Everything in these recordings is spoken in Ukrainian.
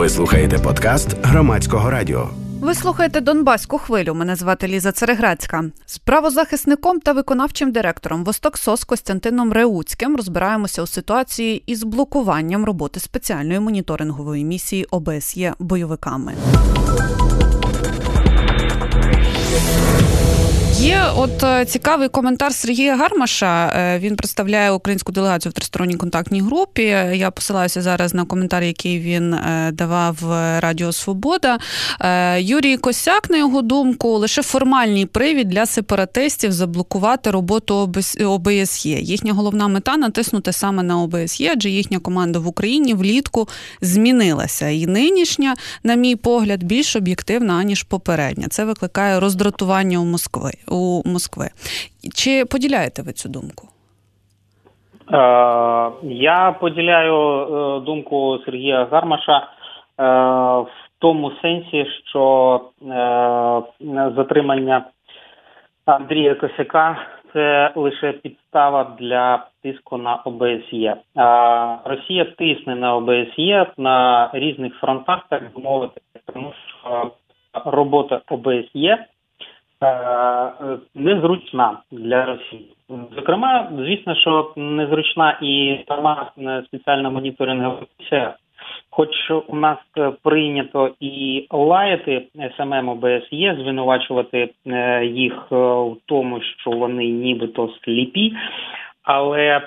Ви слухаєте подкаст Громадського радіо. Ви слухаєте «Донбаську хвилю». Мене звати Ліза Цереграцька. З правозахисником та виконавчим директором «Восток-СОС» Костянтином Реуцьким розбираємося у ситуації із блокуванням роботи спеціальної моніторингової місії ОБСЄ бойовиками. Є цікавий коментар Сергія Гармаша. Він представляє українську делегацію в тристоронній контактній групі. Я посилаюся зараз на коментар, який він давав Радіо Свобода. Юрій Косяк, на його думку, лише формальний привід для сепаратистів заблокувати роботу ОБСЄ. Їхня головна мета – натиснути саме на ОБСЄ, адже їхня команда в Україні влітку змінилася. І нинішня, на мій погляд, більш об'єктивна, аніж попередня. Це викликає роздратування у Москви. Чи поділяєте ви цю думку? Я поділяю думку Сергія Гармаша в тому сенсі, що затримання Андрія Косяка – це лише підстава для тиску на ОБСЄ. Росія тисне на ОБСЄ на різних фронтах, так би мовити, тому що робота ОБСЄ незручна для Росії. Зокрема, звісно, що незручна і сама спеціальна моніторингова місія. Хоч у нас прийнято і лаяти СММ ОБСЄ, звинувачувати їх в тому, що вони нібито сліпі, але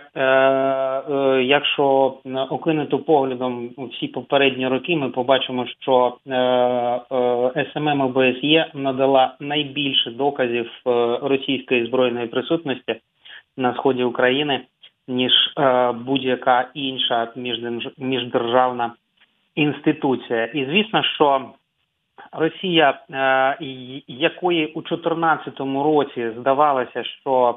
якщо окинути поглядом всі попередні роки, ми побачимо, що СММ ОБСЄ надала найбільше доказів російської збройної присутності на сході України, ніж будь-яка інша міждержавна інституція. І звісно, що Росія, якої у 2014 році здавалося, що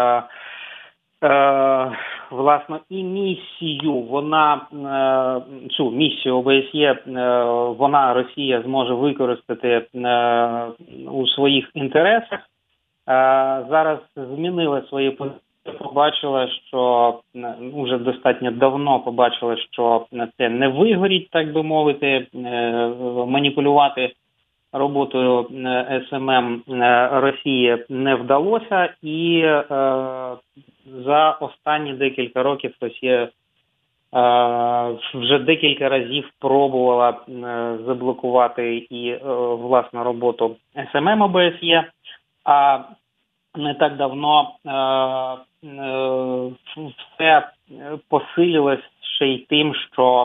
власне і місію, цю місію ОБСЄ, Росія зможе використати у своїх інтересах, зараз змінила свої позиції. Побачила, що вже достатньо давно побачила, що це не вигорить, так би мовити, маніпулювати роботою СММ Росії не вдалося, і за останні декілька років Росія вже декілька разів пробувала заблокувати і власну роботу СММ ОБСЄ, а не так давно все посилилось ще й тим, що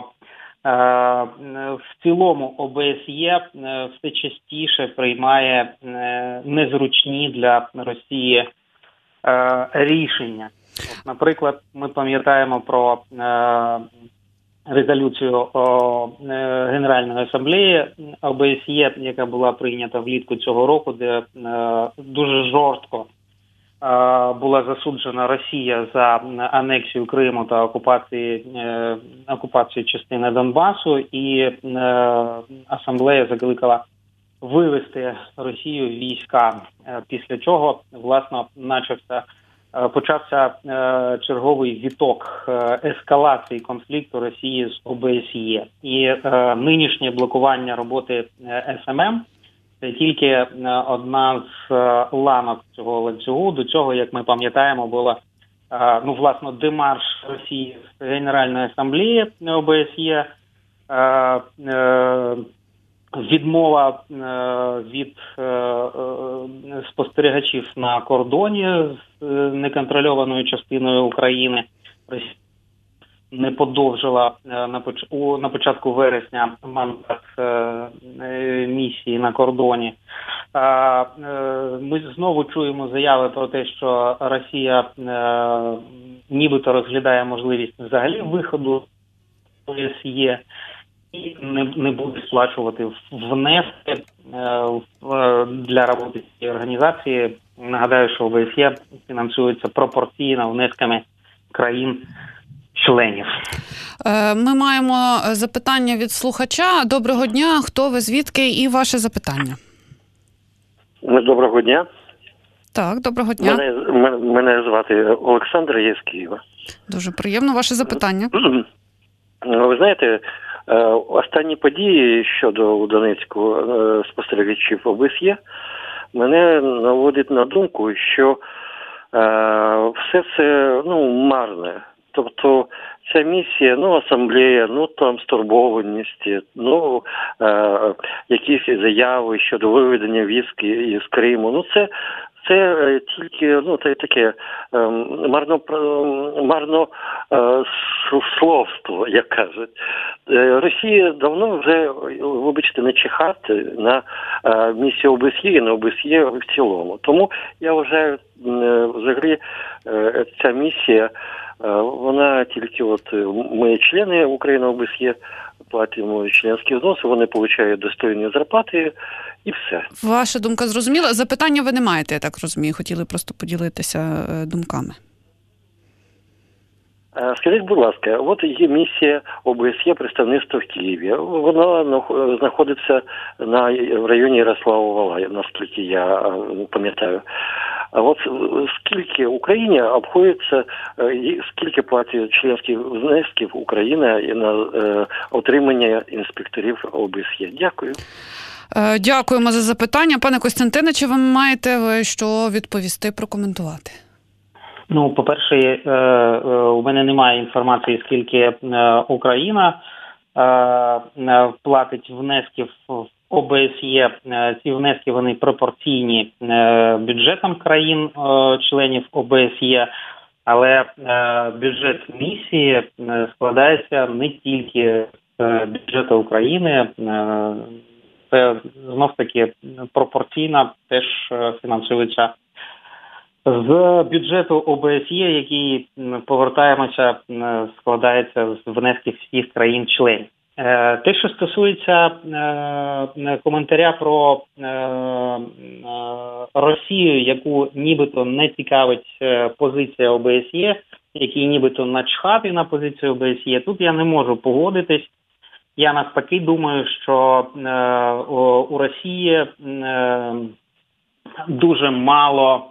в цілому ОБСЄ все частіше приймає незручні для Росії рішення. Наприклад, ми пам'ятаємо про резолюцію Генеральної асамблеї ОБСЄ, яка була прийнята влітку цього року, де дуже жорстко була засуджена Росія за анексію Криму та окупацію частини Донбасу, і асамблея закликала вивести Росію війська, після чого, власне, почався черговий віток ескалації конфлікту Росії з ОБСЄ. І нинішнє блокування роботи СММ – це тільки одна з ланок цього ланцюгу. До цього, як ми пам'ятаємо, була демарш Росії з Генеральної асамблеї ОБСЄ, відмова від спостерігачів на кордоні з неконтрольованою частиною України. Росія не подовжила на початку вересня мандат місії на кордоні. Ми знову чуємо заяви про те, що Росія нібито розглядає можливість взагалі виходу з ОБСЄ і не буде сплачувати внески для роботи цієї організації. Нагадаю, що ОБСЄ фінансується пропорційно внесками країн-членів. Ми маємо запитання від слухача. Доброго дня. Хто ви, звідки і ваше запитання? Доброго дня. Так, доброго дня. Мене звати Олександр, я з Києва. Дуже приємно. Ваше запитання. Ви знаєте, Останні події щодо Донецьку спостерігачів ОБСЄ мене наводить на думку, що все це марне. Тобто ця місія, асамблея, там стурбованість, якісь заяви щодо виведення військ із Криму. Це тільки таке марнословство, як кажуть. Росія давно вже, вибачте, не чихати на місію ОБСЄ і на ОБСЄ в цілому. Тому я вважаю, взагалі, ця місія, вона тільки ми члени України ОБСЄ, платимо членські взноси, вони отримують достойні зарплати і все. Ваша думка зрозуміла. Запитання ви не маєте, я так розумію. Хотіли просто поділитися думками. Скажіть, будь ласка, є місія ОБСЄ представництва в Києві. Вона знаходиться в районі Ярослава-Вала, наскільки я пам'ятаю. А скільки Україні обходиться, скільки платить членських внесків Україна на отримання інспекторів ОБСЄ? Дякую. Дякуємо за запитання. Пане Костянтине, чи ви маєте що відповісти, прокоментувати? По-перше, у мене немає інформації, скільки Україна платить внесків в ОБСЄ. Ці внески, вони пропорційні бюджетам країн-членів ОБСЄ, але бюджет місії складається не тільки з бюджету України, це знов-таки пропорційно теж фінансується з бюджету ОБСЄ, який, повертаємося, складається з внесків всіх країн-членів. Те, що стосується коментаря про Росію, яку нібито не цікавить позиція ОБСЄ, який нібито начхати на позицію ОБСЄ, тут я не можу погодитись. Я навпаки думаю, що у Росії дуже мало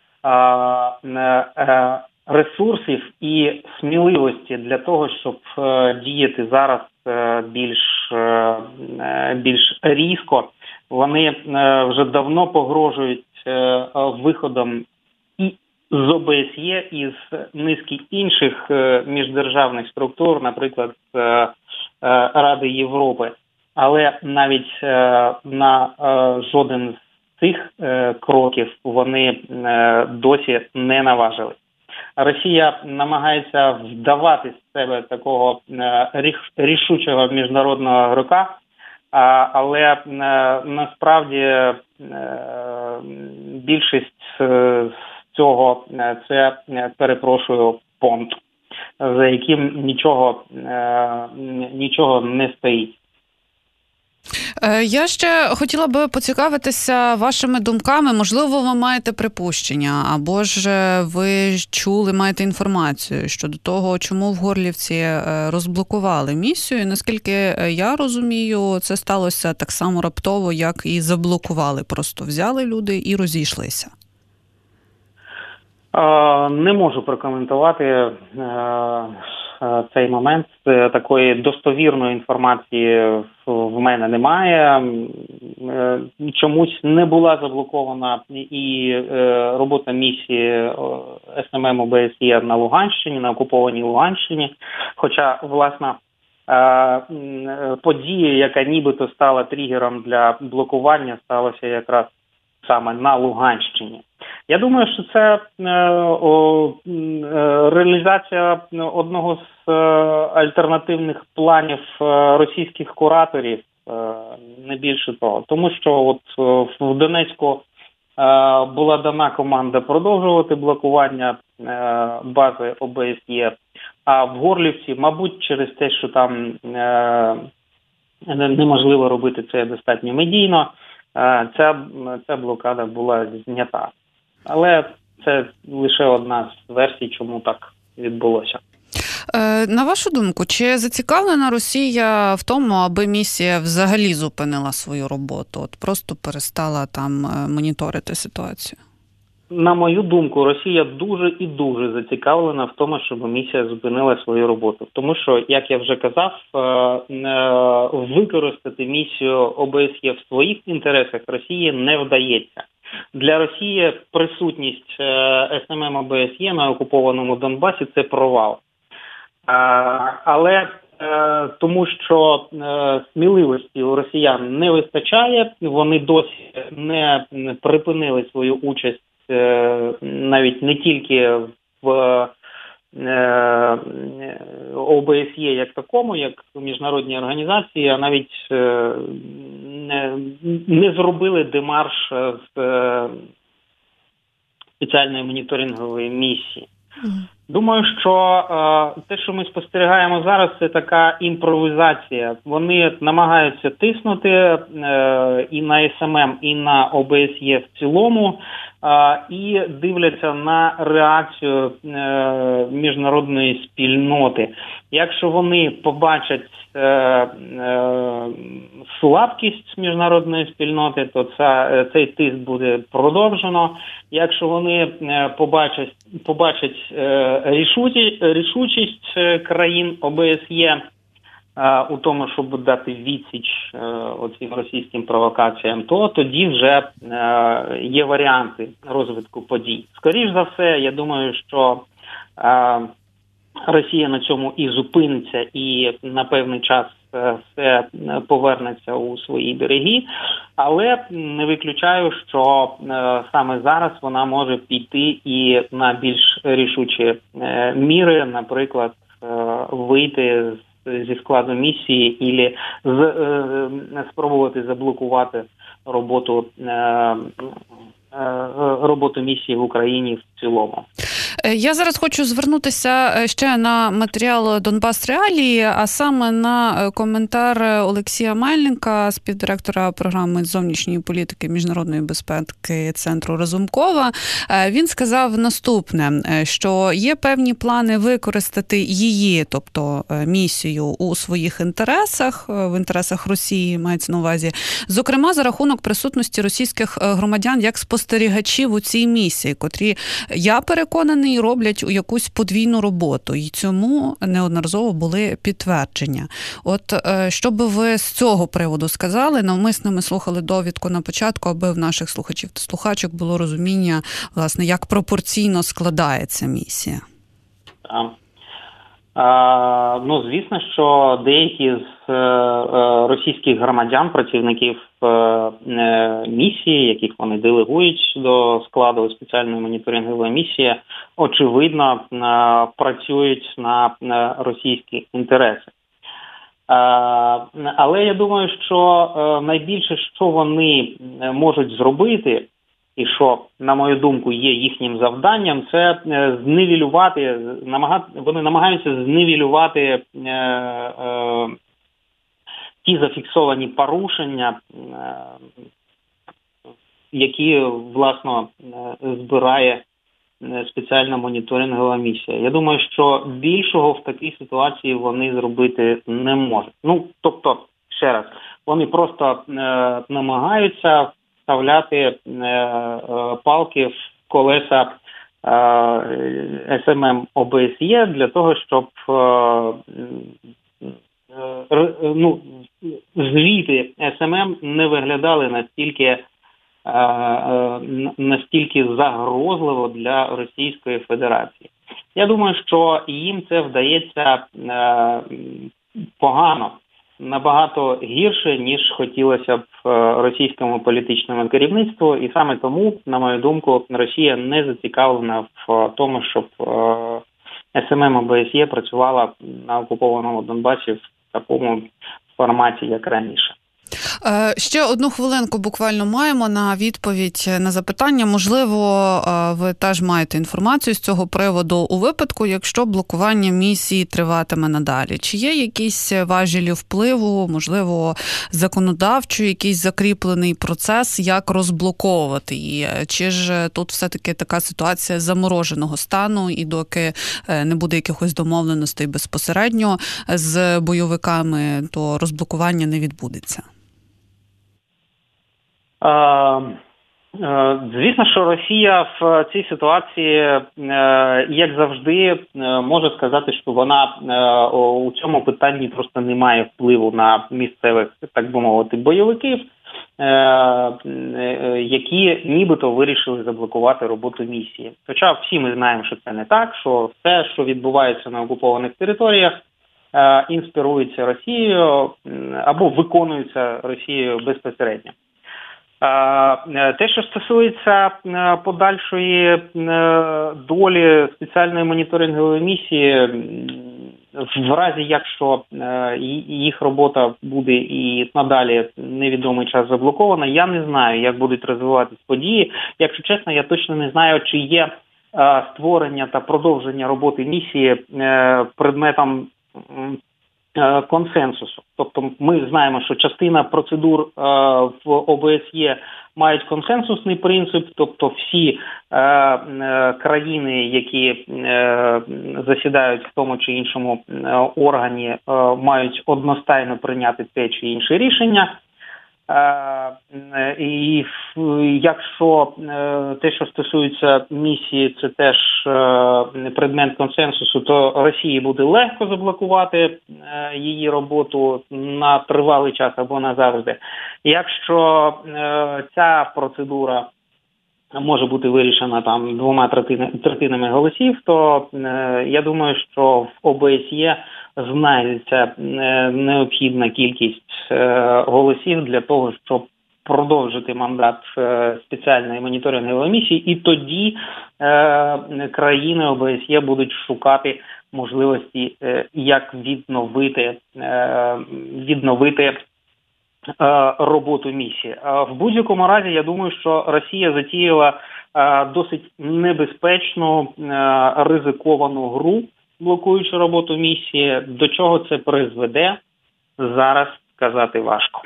ресурсів і сміливості для того, щоб діяти зараз більш різко. Вони вже давно погрожують виходом і з ОБСЄ, і з низки інших міждержавних структур, наприклад, Ради Європи. Але навіть на жоден з цих кроків вони досі не наважили. Росія намагається вдавати з себе такого рішучого міжнародного гравця, але насправді більшість з цього це, перепрошую, понт, за яким нічого не стоїть. Я ще хотіла би поцікавитися вашими думками. Можливо, ви маєте припущення, або ж ви чули, маєте інформацію щодо того, чому в Горлівці розблокували місію. І наскільки я розумію, це сталося так само раптово, як і заблокували. Просто взяли люди і розійшлися. Не можу прокоментувати цей момент. Такої достовірної інформації в мене немає. Чомусь не була заблокована і робота місії СММ ОБСЄ на Луганщині, на окупованій Луганщині. Хоча, власне, подія, яка нібито стала тригером для блокування, сталася якраз саме на Луганщині. Я думаю, що це реалізація одного з альтернативних планів російських кураторів, не більше того. Тому що в Донецьку була дана команда продовжувати блокування бази ОБСЄ, а в Горлівці, мабуть, через те, що там неможливо робити це достатньо медійно, ця блокада була знята. Але це лише одна з версій, чому так відбулося. На вашу думку, чи зацікавлена Росія в тому, аби місія взагалі зупинила свою роботу? Просто перестала там моніторити ситуацію? на мою думку, Росія дуже і дуже зацікавлена в тому, щоб місія зупинила свою роботу. Тому що, як я вже казав, використати місію ОБСЄ в своїх інтересах Росії не вдається. Для Росії присутність СММ ОБСЄ на окупованому Донбасі – це провал. Але тому що сміливості у росіян не вистачає, вони досі не припинили свою участь навіть не тільки в ОБСЄ як такому, як в міжнародній організації, а навіть не зробили демарш з спеціальної моніторингової місії. Думаю, що те, що ми спостерігаємо зараз, це така імпровізація. Вони намагаються тиснути і на СММ, і на ОБСЄ в цілому, і дивляться на реакцію міжнародної спільноти. Якщо вони побачать слабкість міжнародної спільноти, то цей тиск буде продовжено. Якщо вони побачать рішучість країн ОБСЄ у тому, щоб дати відсіч оцим російським провокаціям, то тоді вже є варіанти розвитку подій. Скоріш за все, я думаю, що Росія на цьому і зупиниться, і на певний час все повернеться у свої береги, але не виключаю, що саме зараз вона може піти і на більш рішучі міри, наприклад, вийти зі складу місії і спробувати заблокувати роботу місії в Україні в цілому. Я зараз хочу звернутися ще на матеріал «Донбас Реалії», а саме на коментар Олексія Мельника, співдиректора програми зовнішньої політики міжнародної безпеки Центру Разумкова. Він сказав наступне, що є певні плани використати її, тобто місію, у своїх інтересах, в інтересах Росії, мається на увазі, зокрема за рахунок присутності російських громадян як спостерігачів у цій місії, котрі, я переконаний, роблять у якусь подвійну роботу. І цьому неодноразово були підтвердження. От що би ви з цього приводу сказали? Навмисно ми слухали довідку на початку, аби в наших слухачів та слухачок було розуміння, власне, як пропорційно складається місія. Звісно, що деякі з російських громадян, працівників місії, яких вони делегують до складу спеціальної моніторингової місії, очевидно, працюють на російські інтереси. Але я думаю, що найбільше, що вони можуть зробити, і що, на мою думку, є їхнім завданням, це зневілювати, вони намагаються зневілювати ті зафіксовані порушення, які, власно, збирає спеціальна моніторингова місія. Я думаю, що більшого в такій ситуації вони зробити не можуть. Тобто, ще раз, вони просто намагаються вставляти палки в колеса СММ ОБСЄ для того, щоб звіти СММ не виглядали настільки загрозливо для Російської Федерації. Я думаю, що їм це вдається погано, набагато гірше, ніж хотілося б російському політичному керівництву, і саме тому, на мою думку, Росія не зацікавлена в тому, щоб СММ ОБСЄ працювала на окупованому Донбасі в такому форматі, як раніше. Ще одну хвилинку буквально маємо на відповідь на запитання. Можливо, ви теж маєте інформацію з цього приводу у випадку, якщо блокування місії триватиме надалі. Чи є якісь важелі впливу, можливо, законодавчо, якийсь закріплений процес, як розблоковувати її? Чи ж тут все-таки така ситуація замороженого стану, і доки не буде якихось домовленостей безпосередньо з бойовиками, то розблокування не відбудеться? Звісно, що Росія в цій ситуації, як завжди, може сказати, що вона у цьому питанні просто не має впливу на місцевих, так би мовити, бойовиків, які нібито вирішили заблокувати роботу місії. Хоча всі ми знаємо, що це не так, що все, що відбувається на окупованих територіях, інспірується Росією або виконується Росією безпосередньо. Те, що стосується подальшої долі спеціальної моніторингової місії, в разі, якщо їх робота буде і надалі невідомий час заблокована, я не знаю, як будуть розвиватись події. Якщо чесно, я точно не знаю, чи є створення та продовження роботи місії предметом консенсусу. Тобто ми знаємо, що частина процедур в ОБСЄ мають консенсусний принцип, тобто всі країни, які засідають в тому чи іншому органі, мають одностайно прийняти те чи інше рішення. І якщо те, що стосується місії, це теж предмет консенсусу, то Росії буде легко заблокувати її роботу на тривалий час або назавжди. Якщо ця процедура може бути вирішена там 2 третинами голосів, то я думаю, що в ОБСЄ знайдеться необхідна кількість голосів для того, щоб продовжити мандат спеціальної моніторингової місії, і тоді країни ОБСЄ будуть шукати можливості, як відновити роботу місії. В будь-якому разі, я думаю, що Росія затіяла досить небезпечну, ризиковану гру, блокуючи роботу місії. До чого це призведе, зараз сказати важко.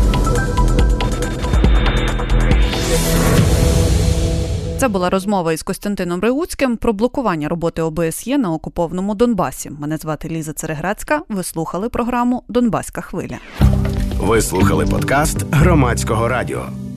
Це була розмова із Костянтином Регуцьким про блокування роботи ОБСЄ на окупованому Донбасі. Мене звати Ліза Цереграцька. Ви слухали програму «Донбаська хвиля». Ви слухали подкаст Громадського радіо.